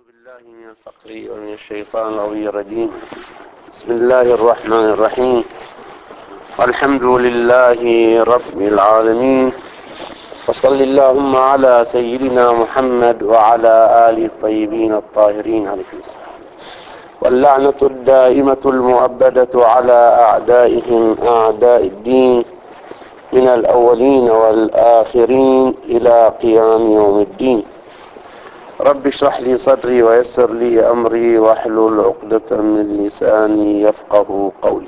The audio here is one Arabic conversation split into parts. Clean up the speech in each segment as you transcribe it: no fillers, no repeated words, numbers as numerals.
بالله من الفقر ومن الشيطان الغوي الرجيم. بسم الله الرحمن الرحيم. الحمد لله رب العالمين، وصل اللهم على سيدنا محمد وعلى آله الطيبين الطاهرين عليكم السلام. واللعنة الدائمة المؤبدة على أعدائهم أعداء الدين من الأولين والآخرين إلى قيام يوم الدين. رب اشرح لي صدري ويسر لي أمري واحلل عقدة من لساني يفقه قولي.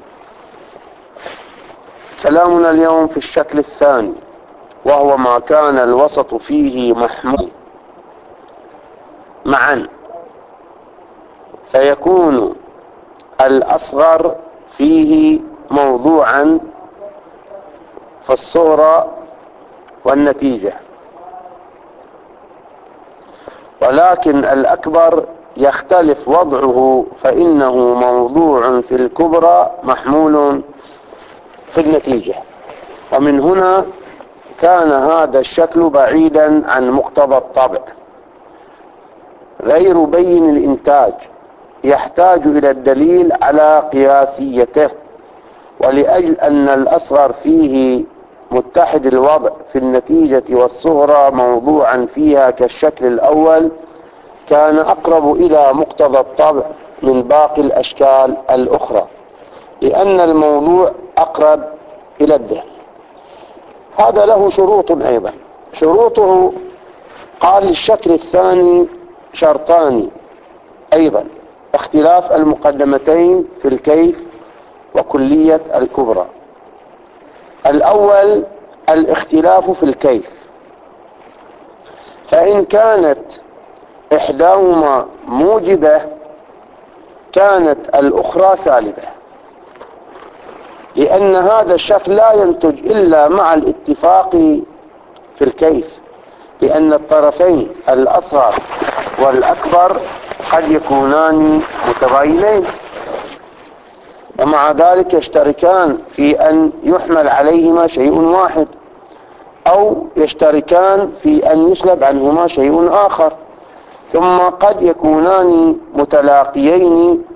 كلامنا اليوم في الشكل الثاني، وهو ما كان الوسط فيه محمول معا، فيكون الأصغر فيه موضوعا في الصورة والنتيجة، ولكن الأكبر يختلف وضعه، فإنه موضوع في الكبرى محمول في النتيجة. ومن هنا كان هذا الشكل بعيدا عن مقتضى الطبع، غير بين الإنتاج، يحتاج إلى الدليل على قياسيته. ولأجل أن الأصغر فيه متحد الوضع في النتيجة والصغرى موضوعا فيها كالشكل الأول، كان أقرب إلى مقتضى الطبع من باقي الأشكال الأخرى، لأن الموضوع أقرب إلى الذهن. هذا له شروط أيضا. شروطه قال للشكل الثاني شرطان أيضا: اختلاف المقدمتين في الكيف وكلية الكبرى. الأول الاختلاف في الكيف، فإن كانت إحداهما موجبة كانت الأخرى سالبة، لأن هذا الشكل لا ينتج إلا مع الاتفاق في الكيف، لأن الطرفين الأصغر والأكبر قد يكونان متباينين، ومع ذلك يشتركان في أن يحمل عليهما شيء واحد، أو يشتركان في أن يسلب عنهما شيء آخر، ثم قد يكونان متلاقيين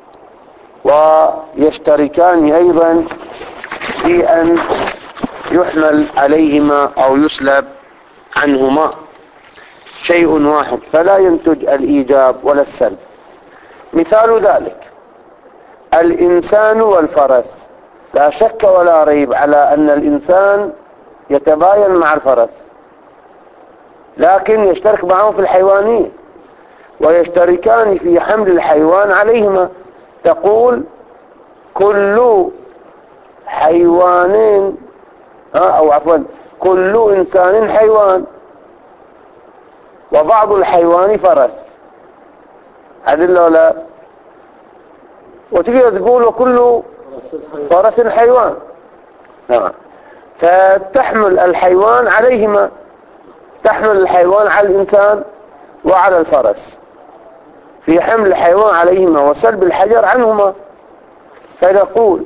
ويشتركان أيضا في أن يحمل عليهما أو يسلب عنهما شيء واحد، فلا ينتج الإيجاب ولا السلب. مثال ذلك الإنسان والفرس. لا شك ولا ريب على أن الإنسان يتباين مع الفرس، لكن يشترك معه في الحيوانية، ويشتركان في حمل الحيوان عليهما. تقول كل حيوان أو عفوا كل إنسان حيوان، وبعض الحيوان فرس، عدل ولا؟ وتجي تقول وكل فرس حيوان، فتحمل الحيوان عليهما، تحمل الحيوان على الإنسان وعلى الفرس في حمل الحيوان عليهما وسلب الحجر عنهما. فنقول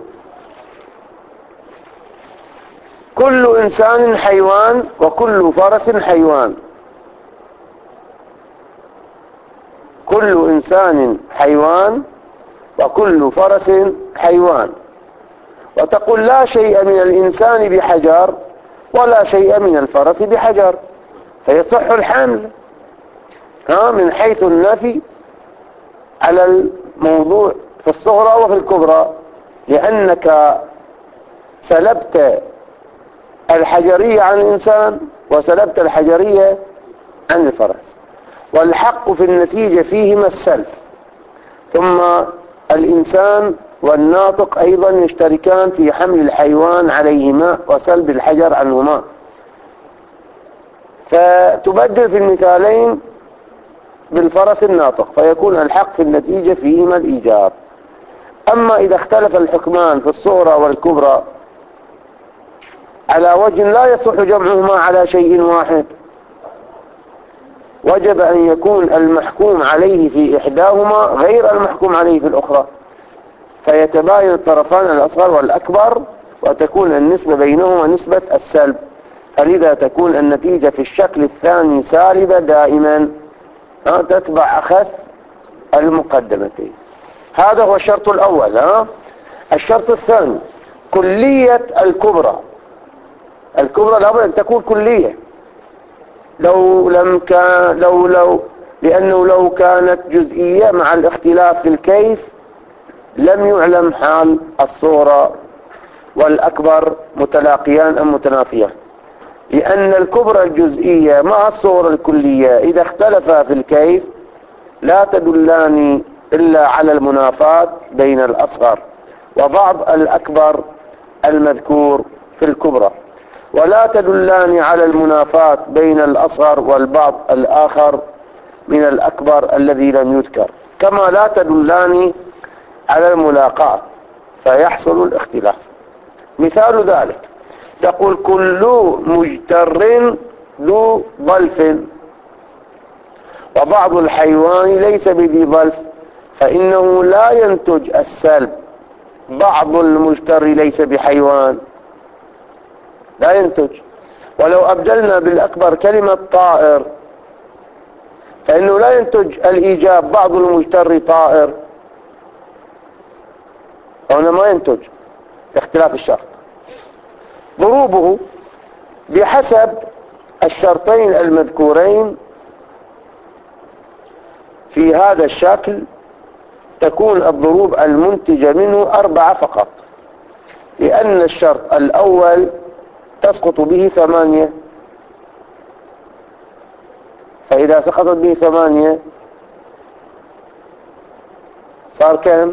كل إنسان حيوان وكل فرس حيوان، كل إنسان حيوان وكل فرس حيوان. وتقول لا شيء من الإنسان بحجر ولا شيء من الفرس بحجر، فيصح الحمل من حيث النفي على الموضوع في الصغرى وفي الكبرى، لأنك سلبت الحجرية عن الإنسان وسلبت الحجرية عن الفرس، والحق في النتيجة فيهما السلب. ثم الإنسان والناطق أيضا يشتركان في حمل الحيوان عليهما وسلب الحجر عنهما، فتبدل في المثالين بالفرس الناطق، فيكون الحق في النتيجة فيهما الإيجاب. أما إذا اختلف الحكمان في الصغرى والكبرى على وجه لا يصح جمعهما على شيء واحد، وجب أن يكون المحكوم عليه في إحداهما غير المحكوم عليه في الأخرى، فيتباين الطرفان الأصغر والأكبر، وتكون النسبة بينهما نسبة السلب، فلذا تكون النتيجة في الشكل الثاني سالبة دائما، تتبع أخس المقدمتين. هذا هو الشرط الأول. الشرط الثاني كلية الكبرى. الكبرى لابد أن تكون كلية. لأنه لو كانت جزئية مع الاختلاف في الكيف لم يعلم حال الصورة والأكبر متلاقيان أم متنافيان، لأن الكبرى الجزئية مع الصورة الكلية إذا اختلفا في الكيف لا تدلان إلا على المنافاة بين الأصغر وبعض الأكبر المذكور في الكبرى، ولا تدلان على المنافاة بين الأصغر والبعض الآخر من الأكبر الذي لم يذكر، كما لا تدلان على الملاقاة فيحصل الاختلاف. مثال ذلك تقول كل مجتر ذو ظلف، وبعض الحيوان ليس بذي ظلف، فإنه لا ينتج السلب. بعض المجتر ليس بحيوان، لا ينتج. ولو أبدلنا بالأكبر كلمة طائر فإنه لا ينتج الإيجاب بعض المجتر طائر، هنا ما ينتج اختلاف الشرط. ضروبه بحسب الشرطين المذكورين في هذا الشكل تكون الضروب المنتجة منه 4 فقط، لأن الشرط الأول تسقط به 8، فإذا سقطت به 8 صار كم؟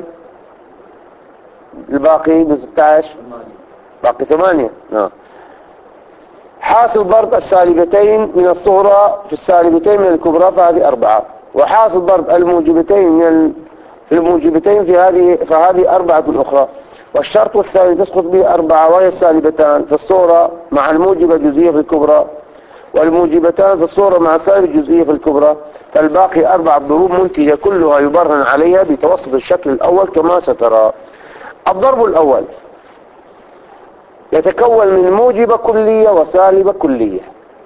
الباقي من 16 باقي 8. حاصل ضرب السالبتين من الصغرى في السالبتين من الكبرى فهذه 4، وحاصل ضرب الموجبتين في الموجبتين فهذه 4 أخرى. والشرط الثاني تسقط به 4 وهي السالبتان في الصغرى مع الموجبة الجزئية في الكبرى، والموجبتان في الصغرى مع السالب الجزئية في الكبرى، فالباقي 4 ضروب منتجة كلها يبرهن عليها بتوسط الشكل الأول كما سترى. الضرب الأول يتكون من موجبة كلية وسالبة كلية،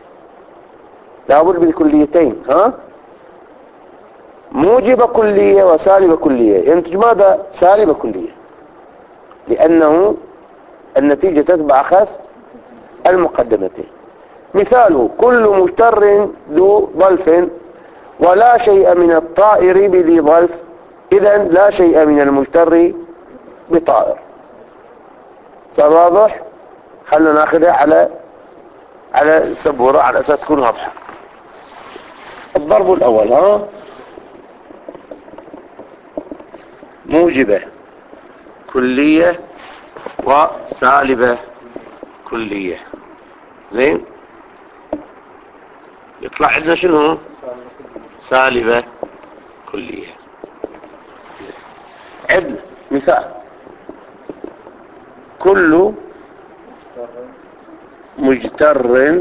لابد بالكليتين. موجبة كلية وسالبة كلية ينتج ماذا؟ سالبة كلية، لأنه النتيجة تتبع أخس المقدمتين. مثاله كل مجتر ذو ظلف ولا شيء من الطائر بذي ظلف، إذن لا شيء من المجتر بطائر. صار واضح؟ خلنا ناخذها على السبورة على أساس تكون واضحة. الضرب الأول موجبة كلية وسالبة كلية. زين، يطلع عندنا شنو؟ سالبة كلية. عندنا مثال كل مجتر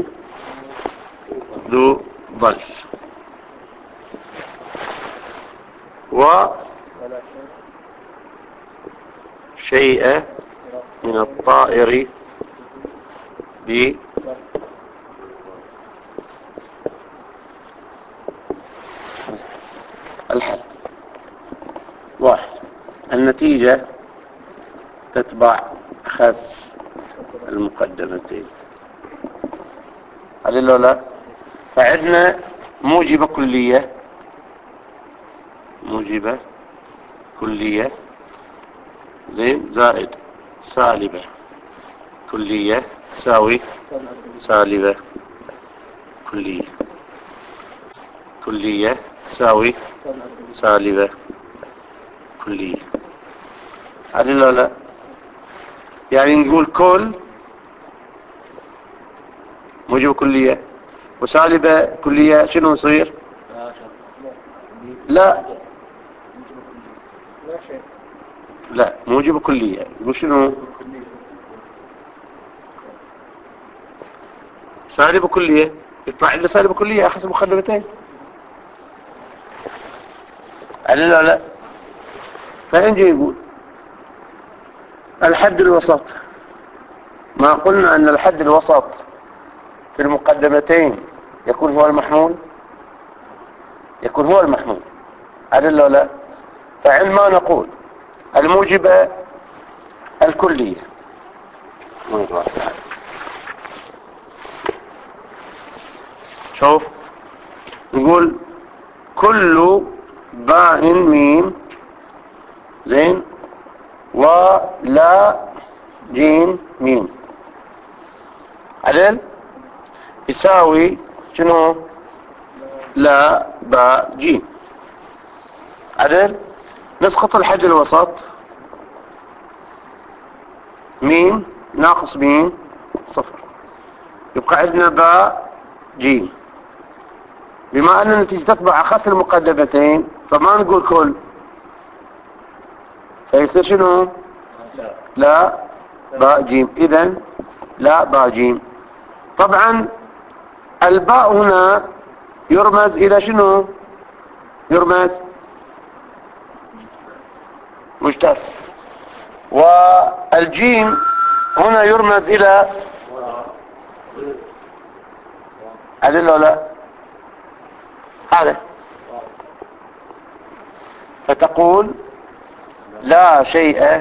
ذو ظلف وشيء من الطائر الحل. 1 النتيجة تتبع أخس المقدمتين. هذه لا فعندنا موجبة كلية، موجبة كلية زين زائد سالبة كلية تساوي سالبة كلية، كلية تساوي سالبة كلية. هذه لا يعني نقول كل موجبة كلية وسالبة كلية شنو يصير؟ لا موجبة كلية يقول شنو؟ سالبة كلية، يطلع عندنا سالبة كلية أخذ مقدمتين. لا فنجي يقول الحد الوسط. ما قلنا أن الحد الوسط في المقدمتين يكون هو المحمول؟ يكون هو المحمول. عدل ولا لا؟ فعندما نقول الموجبة الكلية شوف نقول كل باء ميم زين ولا جيم ميم عدل يساوي شنو؟ لا باء جيم. عدل نسقط الحد الوسط ميم ناقص ميم صفر، يبقى عندنا باء جيم. بما ان النتيجة تتبع اخص المقدمتين فما نقول كل، فيصير شنو؟ لا باء جيم. اذن لا باء جيم. طبعا الباء هنا يرمز الى شنو؟ يرمز مشترك، والجيم هنا يرمز الى عدل ولا هذا. فتقول لا شيء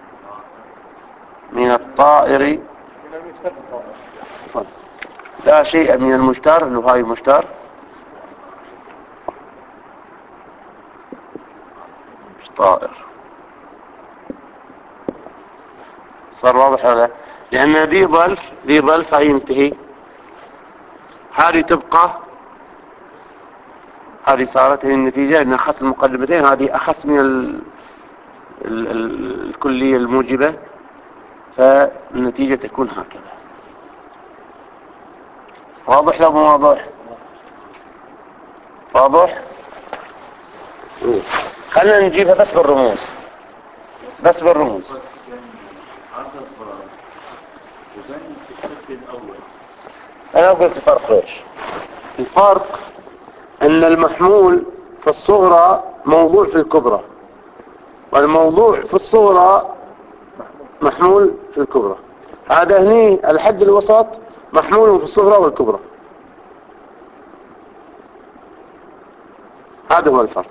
من الطائر، لا شيء من المشتر، انه هاي مشتر مش طائر. صار واضح ولا؟ لان دي ظلف هاي ينتهي، هذه تبقى، هذه صارت هي النتيجة ان اخص المقدمتين، هذه اخص من الكلية الموجبة، فالنتيجة تكون هكذا. واضح لو مو واضح؟ واضح؟ خلينا نجيبها بس بالرموز، بس بالرموز. انا اقول لك الفرق ايش؟ الفرق ان المحمول في الصغرى موضوع في الكبرى، والموضوع في الصغرى محمول في الكبرى. هذا هني الحد الوسط محمول في الصغرى والكبرى. هذا هو الفرق.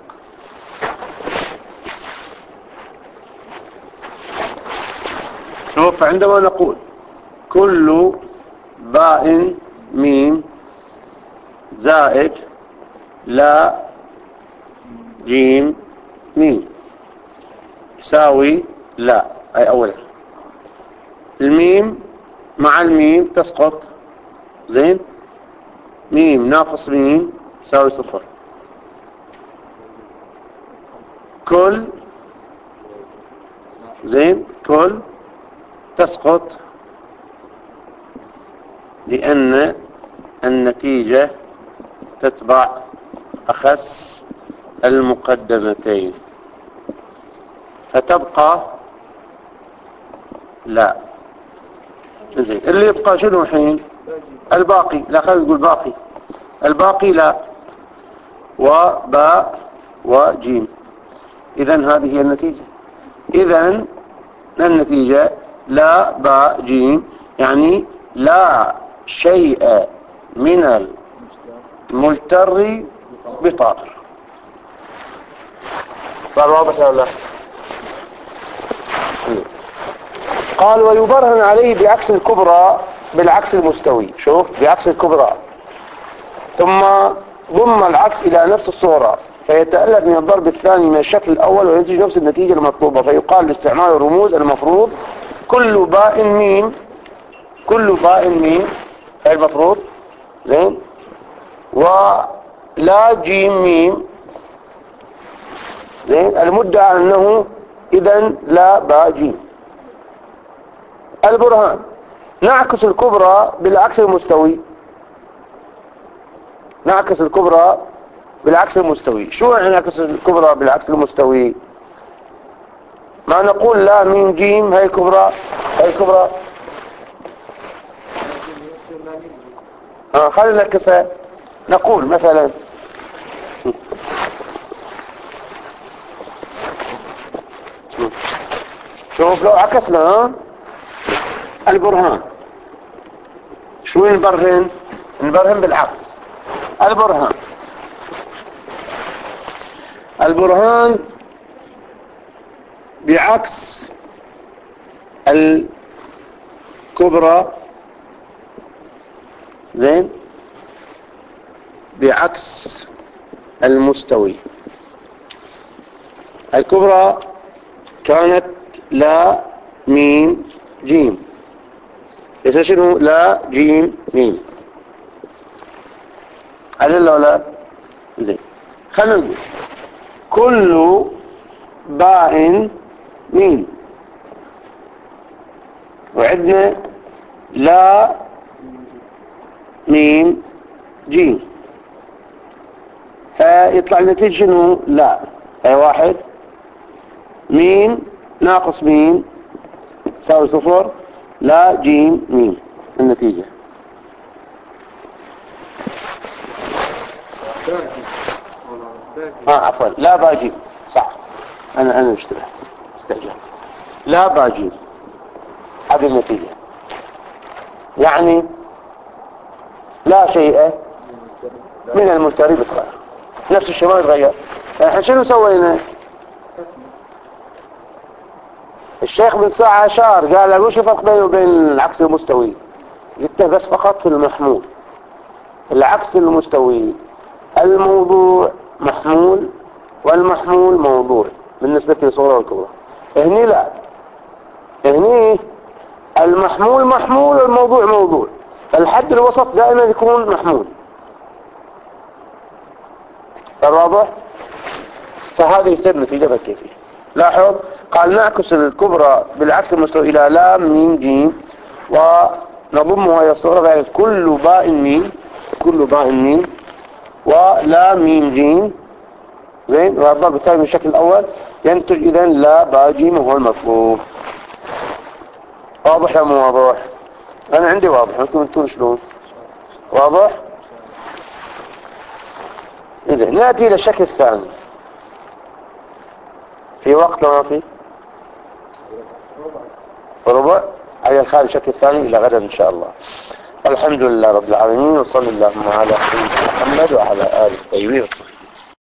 شوف عندما نقول كل باء ميم زائد لا جيم ميم يساوي لا، اي اولا الميم مع الميم تسقط، زين، ميم ناقص ميم يساوي صفر. كل زين كل تسقط لأن النتيجة تتبع أخس المقدمتين، فتبقى لا. زين اللي يبقى شنو الحين؟ الباقي. لا خلينا نقول باقي، الباقي لا وباء وجيم. إذن هذه هي النتيجة. إذن النتيجة لا باء جيم، يعني لا شيء من الملتر بطائر. صار واضح ولا لا؟ قال ويبرهن عليه بعكس الكبرى بالعكس المستوي. شوف بعكس الكبرى ثم ضم العكس إلى نفس الصورة فيتألف من الضرب الثاني من الشكل الأول وينتج نفس النتيجة المطلوبة. فيقال لاستعمال الرموز المفروض كل باء ميم، كل باء ميم هي المفروض، زين، ولا جيم ميم، زين، المدعى أنه إذن لا باء جيم. البرهان نعكس الكبرى بالعكس المستوي، نعكس الكبرى بالعكس المستوي. شو يعني نعكس الكبرى بالعكس المستوي؟ ما نقول لا ميم جيم هي كبرى، هي كبرى، خلينا نعكسها. نقول مثلا شوف لو عكسنا البرهان شو نبرهن؟ نبرهن بالعكس. البرهان البرهان بعكس الكبرى، زين، بعكس المستوي. الكبرى كانت لا ميم جيم، إذا شنو لا جيم ميم، أدل ولا زين. خلينا نقول كل باء ميم، وعندنا لا ميم جيم، فيطلع النتيجة شنو؟ لا، هي واحد ميم ناقص ميم يساوي صفر، لا جيم ميم النتيجة. عفوا لا باجيم، صح، أنا استعجل، لا باجيم، هذه النتيجة. يعني لا شيء من المشتري بتغير، نفس الشيء ما يتغير. احنا شنو سوينا؟ الشيخ بن ساعة أشار قال وش الفرق بينه وبين العكس المستوي؟ قلت له بس فقط في المحمول. العكس المستوي الموضوع محمول والمحمول موضوع بالنسبة للصغرى والكبرى. هني لا، هني المحمول محمول والموضوع موضوع، الحد الوسط دائما يكون محمول. صار واضح؟ فهذا يصير نتيجة كيفية. لاحظ قال نعكس الكبرى بالعكس المستوي إلى لام ميم جيم ونضمها إلى الصغرى، يعني كل باء ميم، كل باء ميم ولا ميم جيم، زين، والضرب الثاني من الشكل الأول ينتج إذن لا باء جيم وهو المطلوب. واضح يا مو واضح؟ أنا عندي واضح، أنتم شلون؟ واضح؟ إذن نأتي إلى الشكل الثاني. في وقت لو ما في ربع على الخارج الشكل الثاني إلى غدا إن شاء الله. الحمد لله رب العالمين، وصلى اللهم على سيدنا محمد وعلى آله الطيبين.